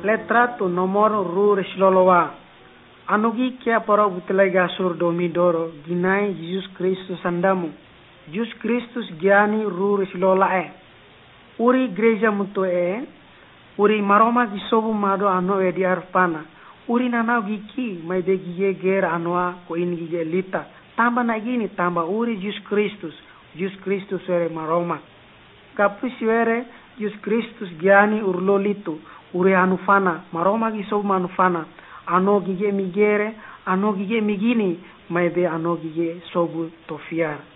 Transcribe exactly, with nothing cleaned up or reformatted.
letrato nomoro rure silolowa. Anugi kia para butilega sur domidoro ginai Jesus Kristus andamu. Jesus Kristus giani rure silola e. Uri igreja muto e. Uri maroma gisobu mado ano e di arpana. Uri nanau giki mai de gige gera anoa ko ini gige lita. Tamba na gini tamba uri Jesus Kristus. Jesus Kristus ere maroma. Kapusi ere Jesus Kristus giani urlolitu. Uri anufana maroma gisobu manufana. Ano gige migere, ano gige migini, mai be ano gige sobu tofiar.